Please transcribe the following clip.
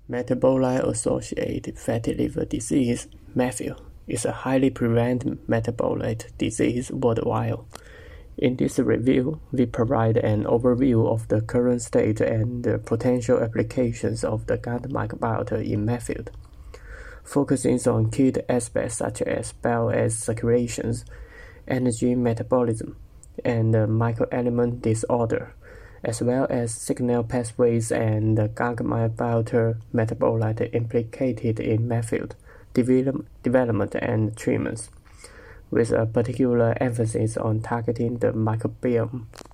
Metabolite-associated fatty liver disease (MEFIL) is a highly prevalent metabolic disease worldwide. In this review, we provide an overview of the current state and the potential applications of the gut microbiota in MEFIL, focusing on key aspects such as bile acid circulation, energy metabolism, and microelement disorder, as well as signal pathways and gut microbiota metabolite implicated in MEFIL development and treatments, with a particular emphasis on targeting the microbiome.